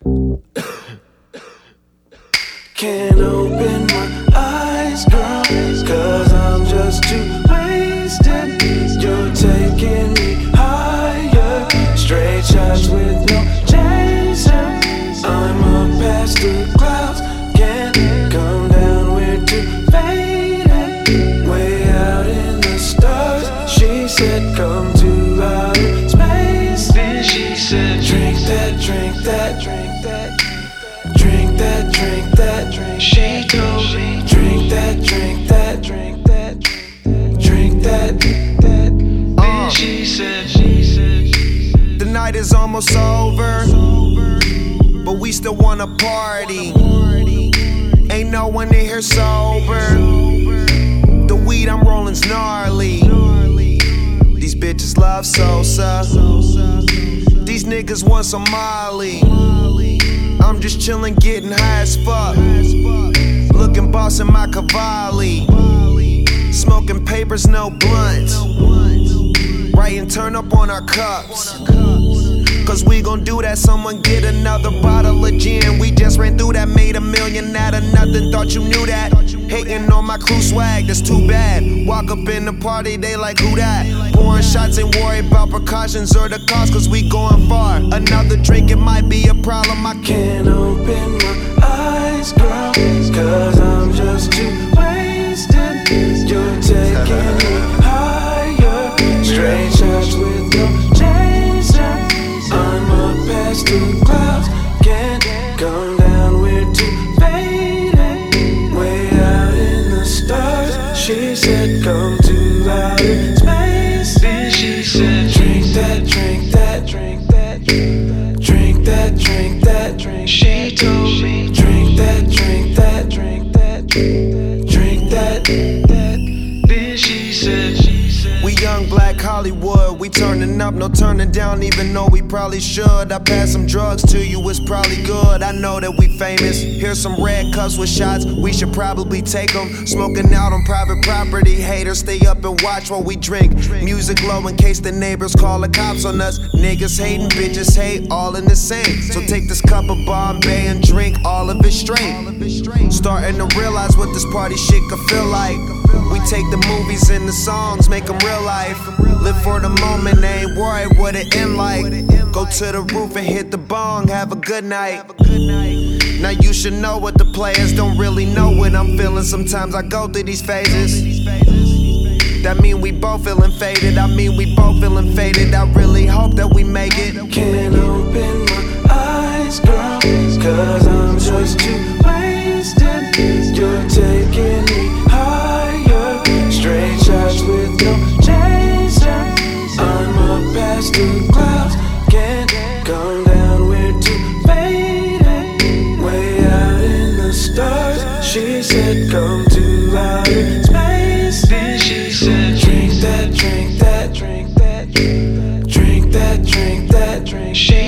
Can't open my eyes, girl, 'cause I'm just too wasted. You're taking me higher, straight shots with no chaser. I'm up past the clouds, can't come down, we're too faded. Way out in the stars, she said come to outer space. Then she said drink that, drink that, drink that. Drink that, drink that, drink. She told me drink that, drink that, drink that, drink that, Then she said, the night is almost over, but we still wanna party. Ain't no one in here sober. The weed I'm rolling's gnarly. These bitches love Sosa. These niggas want some Molly. I'm just chillin', getting high as fuck. Looking boss in my Cavalli. Smoking papers, no blunts. Writing turn up on our cups. Cause we gon' do that, someone get another bottle of gin. We just ran through that, made $1 million out of nothing, thought you knew that. Hating on my crew swag, that's too bad. Walk up in the party, they like, who that? Pouring shots, ain't worry about precautions or the cost, cause we going far. Another drink, it might be a problem, I can't open my eyes, girl, 'cause I'm just too wasted. You're taking me higher, straight shots with no chaser. I'm up past the clouds, can't come down, we're too faded. Way out in the stars, she said come to outer space. Then she said drink that, drink that, drink that. Drink that, drink that, drink. She told me drink that, drink that, drink that. Drink that, Then she said we young black Hollywood, we turning up, no turning down, even though we probably should. I pass some drugs to you, it's probably good. I know that we famous. Here's some red cups with shots, we should probably take them. Smoking out on private property, haters stay up and watch while we drink. Music low in case the neighbors call the cops on us. Niggas hating, bitches hate, all in the same. So take this cup of Bombay and drink all of it straight. Starting to realize what this party shit could feel like. We take the movies and the songs, make them real life. Live for the moment, ain't worried what it end like. Go to the roof and hit the bong, have a good night. Now you should know what the players don't really know what I'm feeling. Sometimes I go through these phases. That mean we both feeling faded, I mean we both feeling faded. I really hope that we make it. Can't open my eyes, girl, 'cause I'm just too wasted. You're taking me higher, straight shots with no chaser. I'm up past the clouds, can't come down, we're too faded. Way out in the stars, she said come to outer space. Then she said drink that, drink that, drink that. Drink that, drink that, drink.